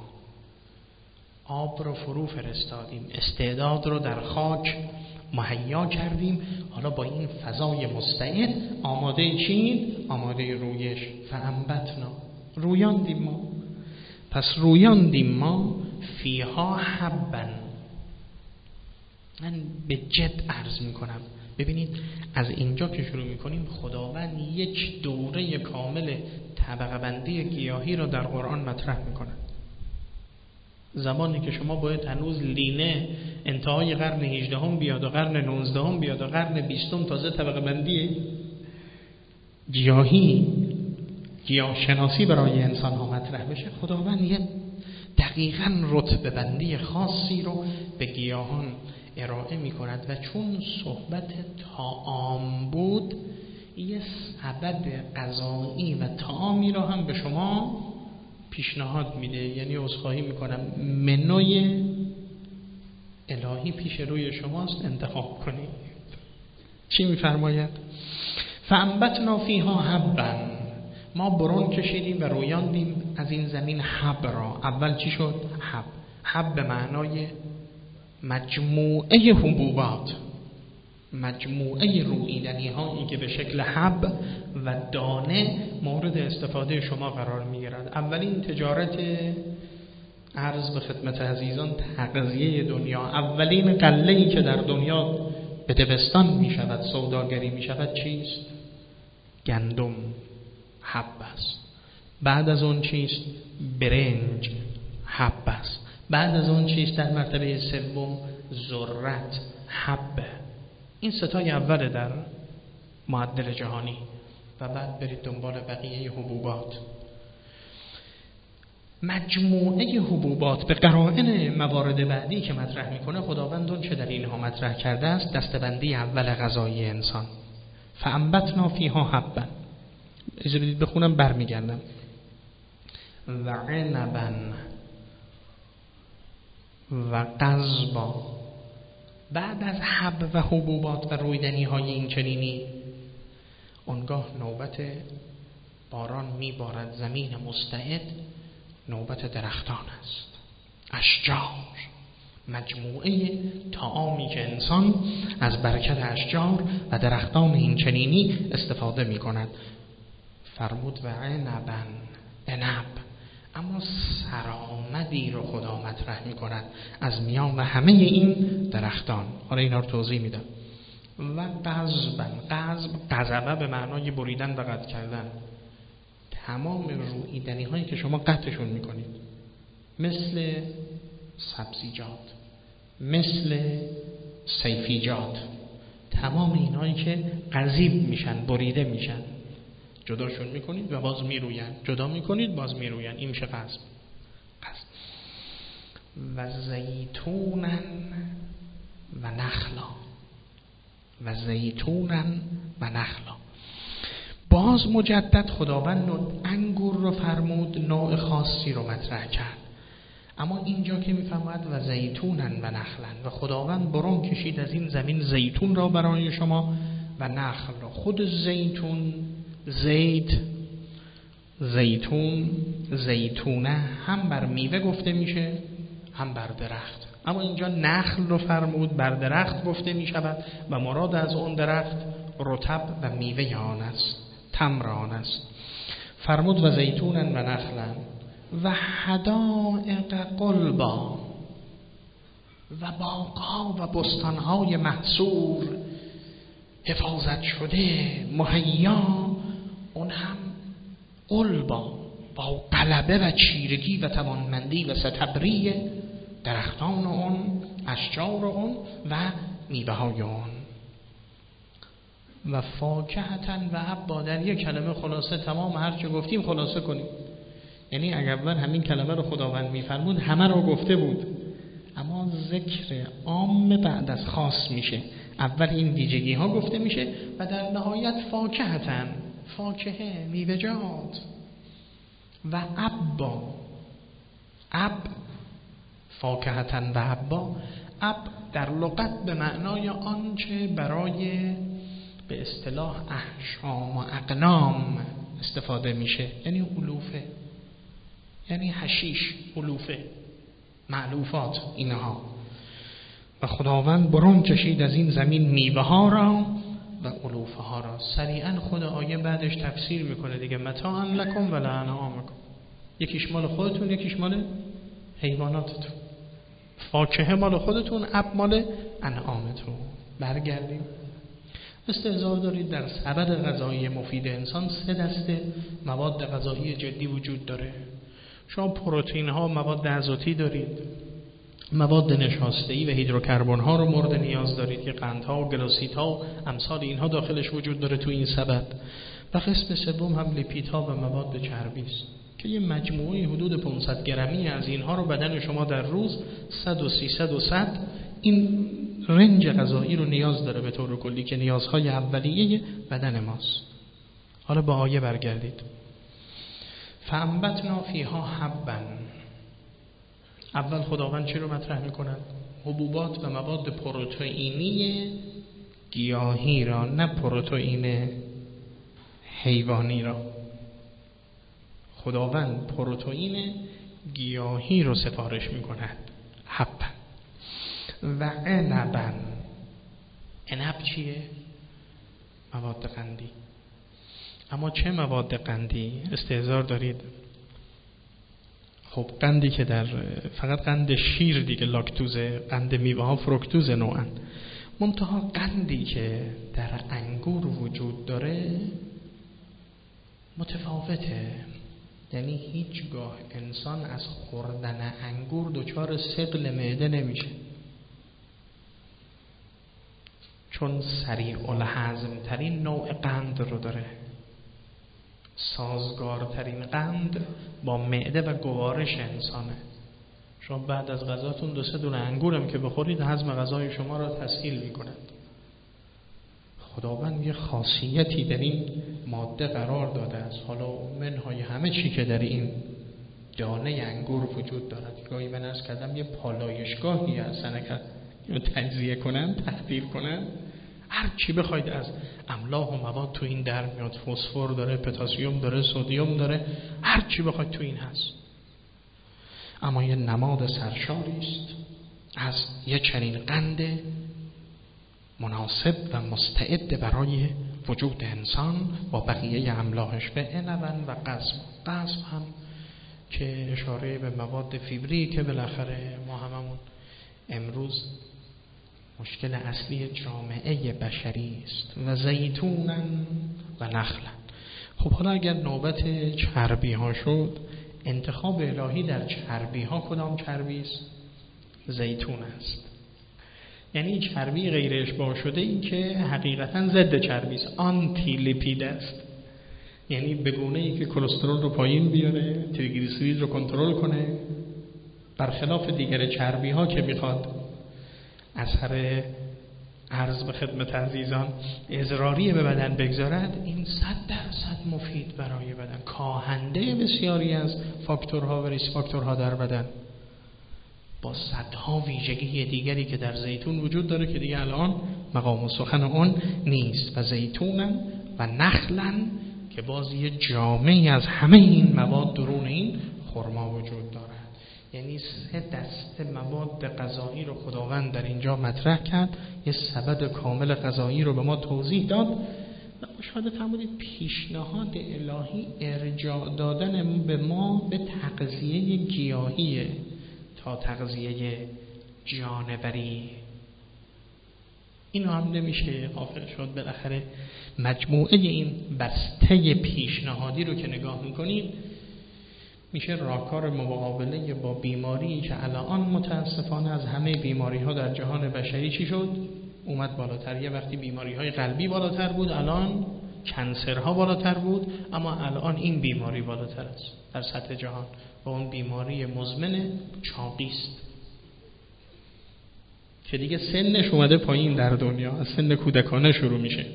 آب رو فرو فرستادیم، استعداد رو در خاک مهیا کردیم. حالا با این فضای مستعد آماده چین؟ آماده رویش. فانبتنا. رویاندیم ما. پس رویاندیم ما فیها حبا. من به جد عرض میکنم، ببینید از اینجا که شروع میکنیم خداوند یک دوره کامل طبقه بندی گیاهی را در قرآن مطرح میکنه. زمانی که شما باید هنوز لینه انتهای قرن 18 بیاد و قرن 19 بیاد و قرن 20 تازه طبقه بندی گیاهی، گیاه شناسی برای انسان ها مطرح بشه، خداوند یه دقیقاً رتبه بندی خاصی رو به گیاهان ارائه می کند. و چون صحبت طعام بود، یه سبب غذایی و طعامی را هم به شما پیشنهاد میده، یعنی عذرخواهی میکنم، منوی الهی پیش روی شماست، انتخاب کنید. چی میفرماید؟ فانبتنا فیها حبا، ما برون کشیدیم و رویاندیم از این زمین حب را. اول چی شد؟ حب به معنای مجموعه حبوبات، مجموعه رویدنی هایی که به شکل حب و دانه مورد استفاده شما قرار می گیرد. اولین تجارت، عرض به خدمت عزیزان، تغذیه دنیا، اولین غله‌ای که در دنیا به دبستان می شود سوداگری می شود چیست؟ گندم، حب است. بعد از اون چیست؟ برنج، حب است. بعد از اون چیست در مرتبه سوم؟ ذرت، حب. این ستای اوله در معدل جهانی و بعد برید دنبال بقیه حبوبات. مجموعه حبوبات به قرائن موارد بعدی که مطرح میکنه خداوند اون چه در اینها مطرح کرده است دستبندی اول غذایی انسان. فانبتنا فیها حبا، اجازه بدید بخونم برمیگردم. و عنبا و قضبا. بعد از حب و حبوبات و رویدنی های این چنینی، اونگاه نوبت باران میبارد، زمین مستعد، نوبت درختان است، اشجار، مجموعه طعامی که انسان از برکت اشجار و درختان این چنینی استفاده می کند. فرمود و عنبا، عنب. اما سرآمدی رو خدا مطرح می کند از میان همه این درختان. حالا اینا رو توضیح میدم. و قضبا، قضبه به معنای بریدن و قطع کردن. تمام رویدنی هایی که شما قطعشون میکنید، مثل سبزیجات، مثل صیفیجات، تمام اینهایی که قضیب میشن، بریده میشن، جداشون میکنید و باز میروین، جدا میکنید باز میروین. این میشه قضب. و زیتونن و نخلا، و زیتونن و نخلا. باز مجدد خداوند انگور رو فرمود، نوع خاصی رو مطرح کرد. اما اینجا که میفرماید و زیتونن و نخلن، و خداوند برون کشید از این زمین زیتون را برای شما و نخل را. خود زیتون، زیتون، زیتونه هم بر میوه گفته میشه هم بر درخت. اما اینجا نخل رو فرمود، بر درخت گفته میشود و مراد از اون درخت رطب و میوه آن است، تمر آن است. فرمود و زیتونن و نخلن و حدائق غلبا، و باغ‌ها و بستان‌های محصور، حفاظت شده، مهیا، اون هم غلبا، با غلبه و چیرگی و توانمندی و ستبری درختان اون، اشجار اون و میوه‌های اون. و فاکهةً و حبا. در یک کلمه خلاصه تمام هر چه گفتیم خلاصه کنیم. یعنی اگر اول همین کلمه رو خداوند میفرمود همه رو گفته بود، اما ذکر عام بعد از خاص میشه. اول این ویژگی ها گفته میشه و در نهایت فاکهةً، فاکهه، میوه‌جات. و عبا، عب، فاکهةً و عبا. عب در لغت به معنای آنچه برای به اصطلاح احشام و اقنام استفاده میشه، یعنی علوفه، یعنی حشیش، علوفه، معلوفات اینها. و خداوند برون کشید از این زمین میوه ها را و علوفه ها را. سریعا خود آیه بعدش تفسیر میکنه دیگه، متاعا لکم و لانعامکم. یکیش مال خودتون، یکیش مال حیواناتتون. فاکهه مال خودتون، عب مال انعامتون. برگردیم. استحضار دارید در سبد غذایی مفید انسان 3 دسته مواد غذایی جدی وجود داره. شما پروتئین ها، مواد عضلاتی دارید، مواد نشاسته‌ای و هیدروکربن ها رو مورد نیاز دارید که قندها و گلوسیت ها و امثال اینها داخلش وجود داره تو این سبد. و قسم سوم هم لیپیدها و مواد چربی است که یه مجموعه حدود 500 گرمی از اینها رو بدن شما در روز 100 و 300 و 100 این رنج غذایی رو نیاز داره به طور کلی که نیازهای اولیه بدن ماست. حالا با آیه برگردید. فانبتنا فیها حبا. اول خداوند چی رو مطرح میکند؟ حبوبات و مواد پروتئینی گیاهی را، نه پروتئین حیوانی را. خداوند پروتئین گیاهی رو سفارش میکند، حبا. و عنبا. عنب چیه؟ مواد قندی. اما چه مواد قندی؟ استحضار دارید؟ خب قندی که در فقط قند شیر دیگه لاکتوزه، قند میوه ها فروکتوز نوعا. منتها قندی که در انگور وجود داره متفاوته. یعنی هیچگاه انسان از خوردن انگور دچار ثقل معده نمیشه، چون سریع الهضم ترین نوع قند رو داره. سازگارترین قند با معده و گوارش انسانه. شما بعد از غذاتون 2-3 دونه انگورم که بخورید هضم غذای شما را تسهیل می‌کند. خداوند یه خاصیتی در این ماده قرار داده است. حالا منهای همه چی که در این دانه انگور وجود دارد. گاهی من عرض کردم یه پالایشگاهی هستن که تجزیه کنن، تحلیل کنن. هر چی بخواید از املاح و مواد تو این در میاد. فسفر داره، پتاسیم داره، سدیم داره، هر چی بخواید تو این هست. اما یه نماد سرشاری است از یه چنین قند مناسب و مستعد برای وجود انسان با بقیه املاحش. به عنب و قزم هم که اشاره به مواد فیبری که بالاخره ما هممون امروز مشکل اصلی جامعه بشری است. و زیتونا و نخلا. خب حالا اگر نوبت چربی ها شد، انتخاب الهی در چربی ها کدام چربی است؟ زیتون است. یعنی چربی غیر اشباع شده این که حقیقتا ضد چربی است، آنتی لیپید است. یعنی به گونه‌ای که کلسترول رو پایین بیاره، تریگلیسیرید رو کنترل کنه، برخلاف دیگر چربی ها که میخواد اثر عرض به خدمت عزیزان اضراری به بدن بگذارد، این 100% مفید برای بدن، کاهنده بسیاری از فاکتورها و ریس فاکتورها در بدن، با صدها ویژگی دیگری که در زیتون وجود داره که دیگه الان مقام و سخن اون نیست. و زیتونن و نخلن که باز یه جامعی از همه این مواد درون این خرما وجود داره. یعنی 3 دسته مواد غذایی رو خداوند در اینجا مطرح کرد، یه سبد کامل غذایی رو به ما توضیح داد و مشاهده فرمودید پیشنهاد الهی ارجاع دادن به ما به تغذیه گیاهیه تا تغذیه جانوری. اینو هم نمیشه غافل شد. بالاخره مجموعه این بسته پیشنهادی رو که نگاه میکنید میشه راهکار مقابله با بیماری که الان متاسفانه از همه بیماری ها در جهان بشری چی شد؟ اومد بالاتر. یه وقتی بیماری های قلبی بالاتر بود، الان کنسرها بالاتر بود، اما الان این بیماری بالاتر است در سطح جهان و اون بیماری مزمن چاقی است که دیگه سنش اومده پایین در دنیا. از سن کودکانه شروع میشه.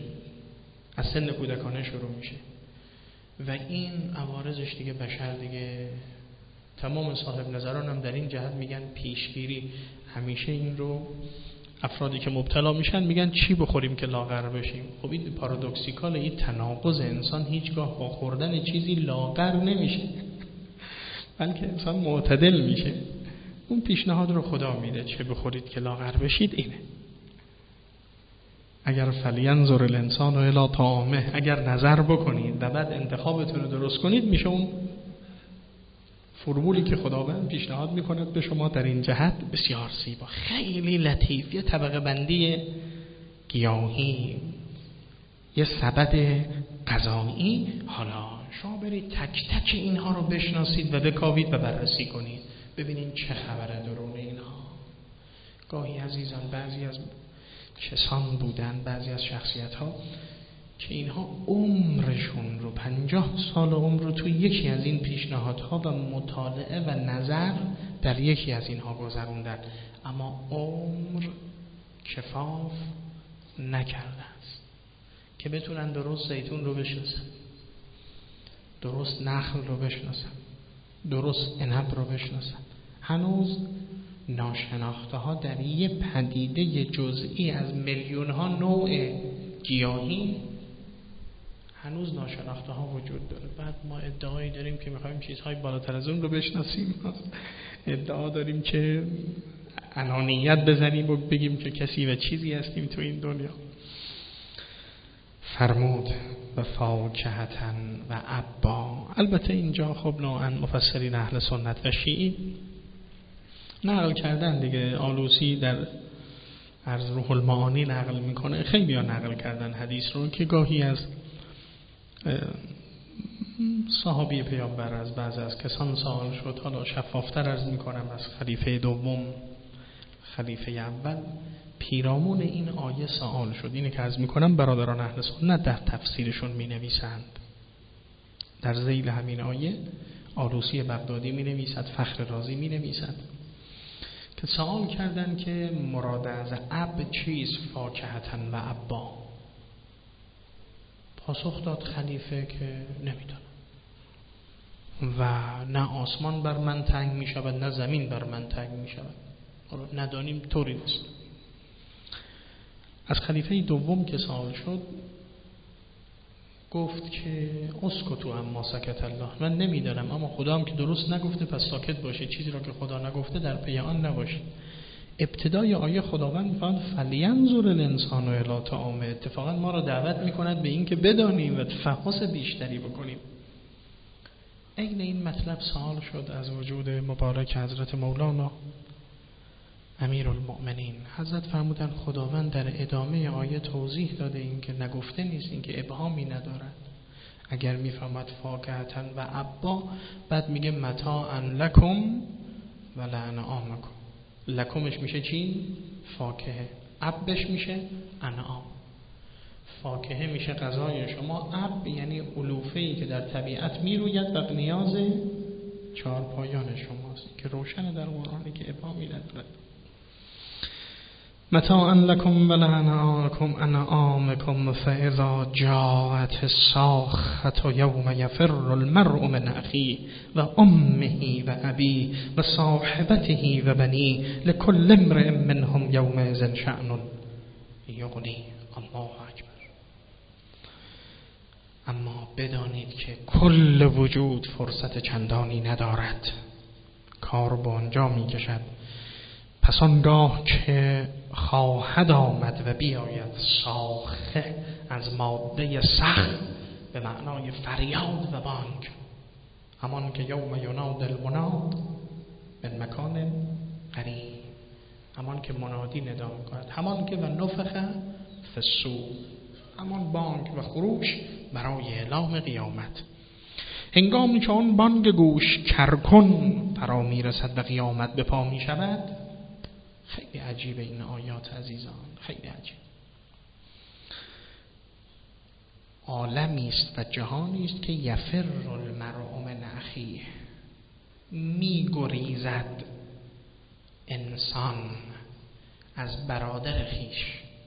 و این عوارضش دیگه بشر دیگه تمام صاحب نظران هم در این جهت میگن پیشگیری. همیشه این رو افرادی که مبتلا میشن میگن چی بخوریم که لاغر بشیم. خب این پارادوکسیکال، این تناقض. انسان هیچگاه با خوردن چیزی لاغر نمیشه بلکه انسان معتدل میشه. اون پیشنهاد رو خدا میده چه بخورید که لاغر بشید اینه. اگر فلینظر الانسان الی طعامه، اگر نظر بکنید و بعد انتخابتون رو درست کنید، میشه اون فرمولی که خداوند پیشنهاد میکند به شما در این جهت بسیار زیبا، خیلی لطیف. یه طبقه بندی گیاهی، یه سبد غذایی. حالا شما برید تک تک اینها رو بشناسید و بکاوید و بررسی کنید، ببینید چه خبره درون اینها. گاهی عزیزان بعضی از کسان بودن، بعضی از شخصیت ها که اینها عمرشون رو 50 سال عمر رو توی یکی از این پیشنهادها و مطالعه و نظر در یکی از اینها گذروندن، اما عمر کفاف نکرده است که بتونن درست زیتون رو بشناسن. 50 سال عمر رو 1 پیشنهاد 1 نظر در یکی از اینها گذروندن، اما عمر کفاف نکرده است که بتونن درست زیتون رو بشناسن. 50 سال عمر رو 1 پیشنهاد 1 نظر در یکی از اینها گذروندن، اما عمر کفاف نکرده است درست نخل رو بشناسن، درست عنب رو بشناسن. هنوز ناشناخته ها در یه پدیده جزئی از میلیون ها نوع گیاهی هنوز ناشناخته ها وجود داره. بعد ما ادعایی داریم که میخوایم چیزهای بالاتر از اون رو بشناسیم، ادعا داریم که انانیت بزنیم و بگیم که کسی و چیزی هستیم تو این دنیا. فرمود و فاکهتن و ابا. البته اینجا خب نوعا مفسرین اهل سنت و شیعی نقل کردن دیگه. آلوسی در عرض روح المعانی نقل میکنه، خیلی ها نقل کردن حدیث رو که گاهی از صحابی پیامبر از بعض از کسان سوال شد. حالا شفافتر عرض میکنم از خلیفه دوم، خلیفه اول پیرامون این آیه سوال شد. اینه که عرض میکنم برادران اهل سنت در تفسیرشون می نویسند. در ذیل همین آیه آلوسی بغدادی می نویسد، فخر رازی می نویسد که سوال کردن که مراد از اب چیست؟ فاکهتن و ابا. پاسخ داد خلیفه که نمیدونم و نه آسمان بر من تنگ می شود نه زمین بر من تنگ می شود، ندانیم، طوری نیست. از خلیفه دوم که سوال شد گفت که اسکتو اما سکت الله، من نمیدانم اما خدا هم که درست نگفته پس ساکت باشه، چیزی را که خدا نگفته در پی آن نباشه. ابتدای آیه خداوند می‌فرماید فلینظر الانسان الی طعامه. اتفاقا ما را دعوت می‌کند به این که بدانیم و تفحص بیشتری بکنیم. عین این مطلب سوال شد از وجود مبارک حضرت مولانا امیرالمؤمنین. حضرت فرمودند خداوند در ادامه آیه توضیح داده این که نگفته نیست، این که ابهامی ندارد. اگر میفهمد فاکهتن و ابا، بعد میگه متاعا لکم و لانعامکم. لکمش میشه چی؟ فاکهه. ابش میشه انعام. فاکهه میشه غذای شما، اب یعنی علوفه‌ای که در طبیعت میروید و نیاز چهارپایان شماست که روشن در قرآنی که ابهامی ندارد. متاعا لکم و لانعامکم انعامکم فاذا جاءت الصاخة یوم یفر المرء من اخیه و امه و ابیه و صاحبته و بنیه لکل امرئ منهم یومئذ شأن یغنیه. الله اکبر. اما بدانید که کل وجود فرصت چندانی ندارد، کار به آنجا می کشد. پس آنگاه که خواهد آمد و بیاید صاخه از ماده سخت به معنای فریاد و بانگ، همان که یوم یناد المناد من مکان قریب، همان که منادی ندا می‌کند، همان که و نفخ فی الصور، همان بانگ و خروش برای اعلام قیامت. هنگامی که آن بانگ گوش کرکن فرا میرسد و قیامت به پا می شود. خیلی عجیبه این آیات عزیزان، خیلی عجیب. عالمی است و جهانی است که یفر المرء من اخیه، می گریزد انسان از برادر خیش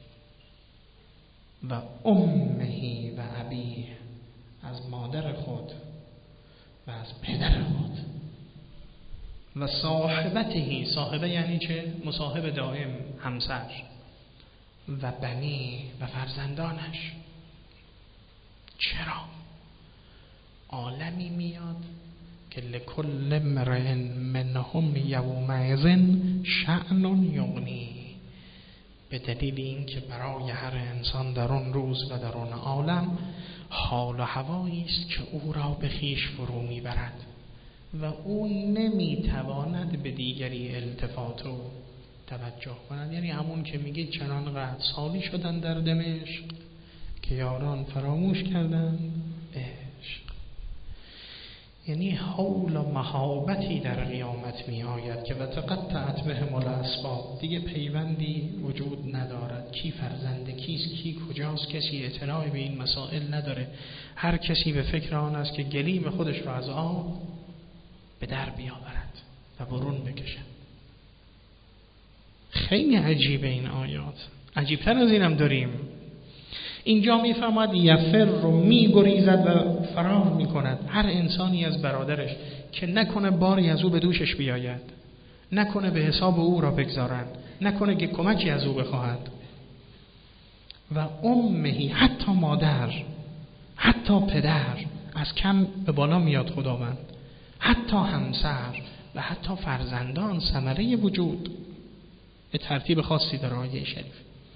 و امه و ابیه، از مادر خود و از پدر خود و صاحبته. صاحبه یعنی چه؟ مصاحب دائم، همسر، و بنی و فرزندانش. چرا؟ عالمی میاد که لکل امرئ منهم یومئذ شأن یغنی، به دلیل این که برای هر انسان در آن روز و در آن عالم حال و هوایی است که او را به خویش فرو میبرد و او نمیتواند به دیگری التفات و توجه کند. یعنی همون که میگه چنان قد سالی شدن در دمشق که یاران فراموش کردن عشق. یعنی حول و مهابتی در قیامت می آید که و تقطعت بهم الاسباب، دیگه پیوندی وجود ندارد. کی فرزنده کیست، کی کجاست، کسی اطلاعی به این مسائل نداره. هر کسی به فکر آن است که گلیم خودش را از آب به در بیاورد و برون بکشد. خیلی عجیبه این آیات، عجیبتر از اینم داریم. اینجا میفهمد یفر رو میگریزد و فرار میکند هر انسانی از برادرش که نکنه باری از او به دوشش بیاید، نکنه به حساب او را بگذارند، نکنه که کمکی از او بخواهد. و امهی، حتی مادر، حتی پدر، از کم به بالا میاد خداوند، حتی همسر و حتی فرزندان، ثمره وجود. به ترتیب خاصی در آیه شریف.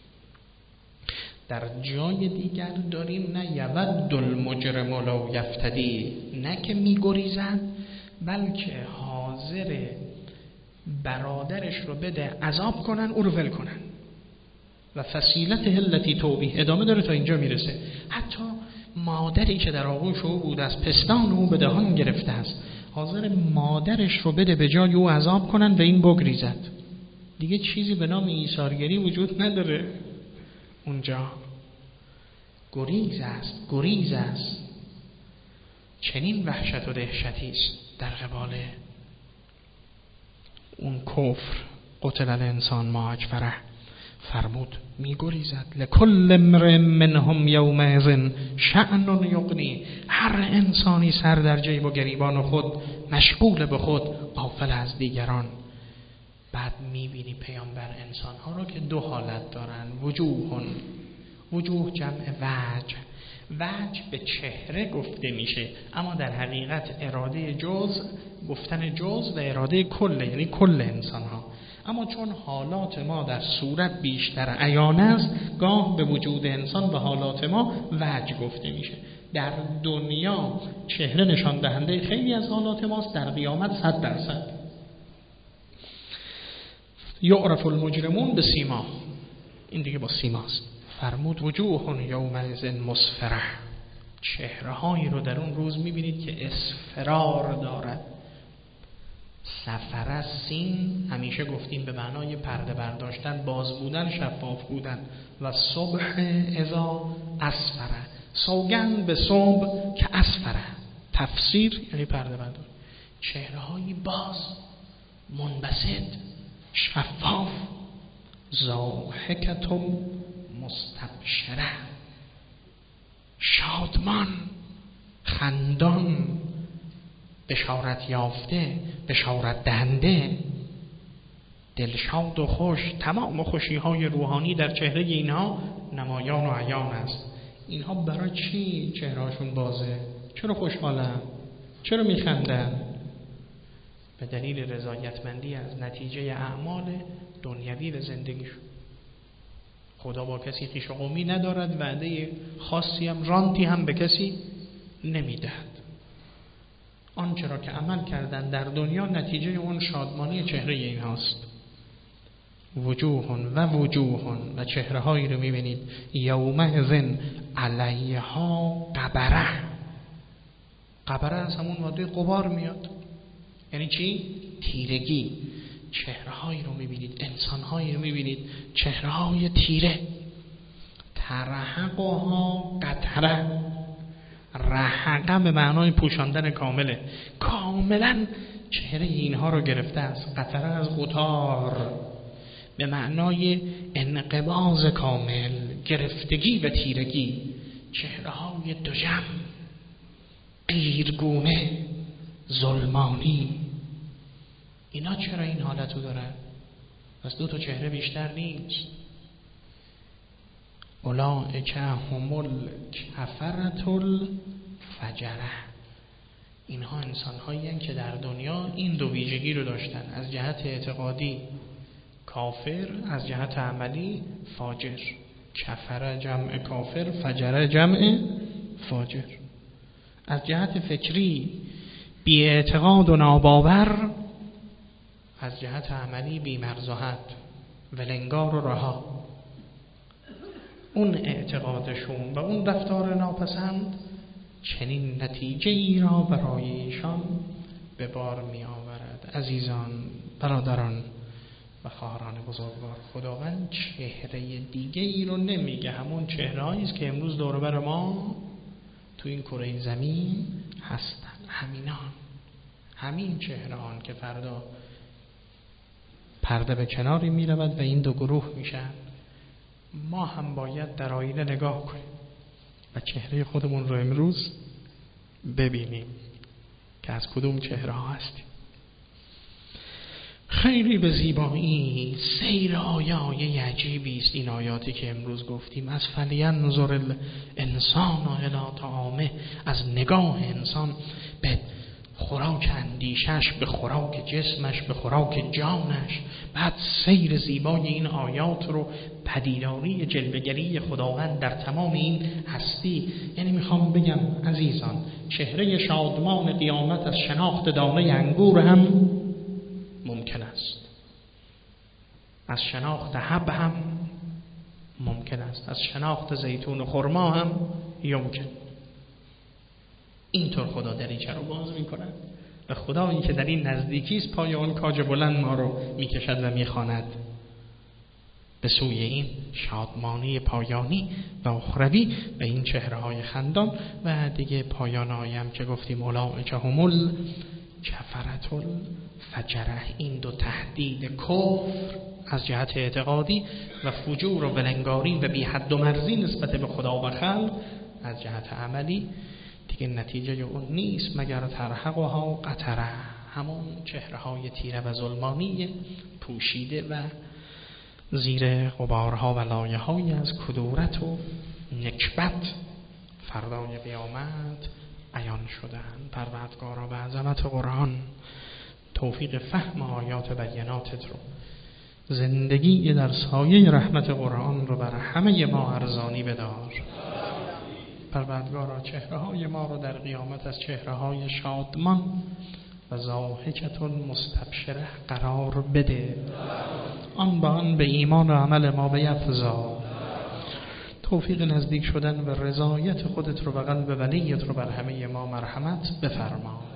در جای دیگر داریم نه یود المجرم لو یفتدی، نه که میگریزد بلکه حاضر برادرش رو بده عذاب کنن، او رو ول کنن. و فصیلته التی توبی، ادامه داره تا اینجا میرسه. حتی مادری که در آغوش او بود، از پستان او به دهان گرفته است، حاضر مادرش رو بده به جای او عذاب کنن و این بگریزد. دیگه چیزی به نام ایثارگری وجود نداره اونجا. گریز است. چنین وحشت و دهشتی است در قبال اون کفر. قتل الانسان ما اکفره، فرمود میگریزد. لکل امرئ منهم یومئذ شأن یغنی، هر انسانی سر در جیب و گریبان خود، مشغول به خود، غافل از دیگران. بعد میبینی پیامبر انسانها رو که دو حالت دارن. وجوه جمع وجه به چهره گفته میشه، اما در حقیقت اراده گفتن جز و اراده کل، یعنی کل انسانها. اما چون حالات ما در صورت بیشتر عیان است، گاه به وجود انسان به حالات ما وجه گفته میشه. در دنیا چهره نشان دهنده خیلی از حالات ماست، در قیامت 100%. یعرف المجرمون به سیما، این دیگه با سیماست. فرمود وجوه یومئذ مسفره، چهره هایی رو در اون روز میبینید که اصفرار دارد. سفره سین همیشه گفتیم به معنای پرده برداشتن، باز بودن، شفاف بودن. و صبح اذا اسفره، سوگند به صبح که اسفره، تفسیر یعنی پرده برداشت. چهره هایی باز، منبسط، شفاف. ضاحکة مستبشره، شادمان، خندان، بشارت یافته، بشارت دهنده، دلشاد و خوش. تمام خوشی های روحانی در چهره اینها نمایان و عیان است. اینها برای چی چهرهاشون بازه؟ چرا خوشحالن؟ چرا میخندن؟ به دلیل رضایتمندی از نتیجه اعمال دنیوی زندگیشون. خدا با کسی خویش و قومی ندارد، وعده خاصی هم، رانتی هم به کسی نمیدهد. آنچه را که عمل کردن در دنیا نتیجه اون شادمانی چهره اینهاست. وجوه و چهره هایی رو میبینید یومئذ علیها غبره از همون ماده غبار میاد. یعنی چی؟ تیرگی. چهره هایی رو میبینید، انسان هایی رو میبینید، چهره های تیره. ترهقها قتره، رهقه به معنای پوشاندن کامله، کاملا چهره اینها رو گرفته است. قطره از قطار به معنای انقباض کامل، گرفتگی و تیرگی. چهره های دژم، قیرگونه، ظلمانی. اینا چرا این حالتو دارن؟ پس دو تا چهره بیشتر نیست. اولئک هم الکفرة الفجرة، اینها انسان‌هایی هستند که در دنیا این دو ویژگی رو داشتن. از جهت اعتقادی کافر، از جهت عملی فاجر. کفر جمع کافر، فجر جمع فاجر. از جهت فکری بی اعتقاد و ناباور، از جهت عملی بی مرزاحت، ولنگار و رها. اون اعتقادشون و اون رفتار ناپسند چنین نتیجه ای را برای ایشان به بار می آورد. عزیزان، برادران و خواهران بزرگوار، خداوند چهره دیگه ای رو نمیگه، همون چهره هایی است که امروز دور بر ما تو این کره زمین هستن. همین چهرهان که فردا پرده به کناری می رود و این دو گروه میشن. ما هم باید در آینه نگاه کنیم و چهره خودمون رو امروز ببینیم که از کدوم چهره ها هستیم. خیلی به زیبایی سیر آیه عجیبی است این آیاتی که امروز گفتیم. از فلینظر الانسان الی طعامه، از نگاه انسان به خوراک اندیشش، به خوراک جسمش، به خوراک جانش. بعد سیر زیبای این آیات رو، پدیداری جلوه‌گری خداوند در تمام این هستی. یعنی میخوام بگم عزیزان، چهره شادمان قیامت از شناخت دانه انگور هم ممکن است، از شناخت حب هم ممکن است، از شناخت زیتون و خرما هم یمکن. اینطور خدا دریچه رو باز می‌کند و خدایی که در این نزدیکی است پای آن کاج بلند ما رو می‌کشد و می‌خواند به سوی این شادمانی پایانی و اخروی و این چهره‌های خندان. و دیگه پایان آیه هم که گفتیم اولئک هم الکفرة الفجرة، این دو تهدید کفر از جهت اعتقادی و فجور و بلنگاری و بی حد و مرزی نسبت به خدا و خلق از جهت عملی، دیگه نتیجه اون نیست مگر ترهقها قتره، همون چهره‌های تیره و ظلمانی پوشیده و زیر غبارها و لایه‌های از کدورت و نکبت فردای قیامت عیان شدن. پروردگارا به عظمت قرآن توفیق فهم آیات بیناتت رو، زندگی در سایه رحمت قرآن رو بر همه ما ارزانی بدار. پروردگارا چهره‌های ما رو در قیامت از چهره‌های شادمان و ضاحکة مستبشره قرار بده. آن به آن به ایمان و عمل ما بیفزا. توفیق نزدیک شدن و رضایت خودت رو و قلب ولیت رو بر همه ما مرحمت بفرما.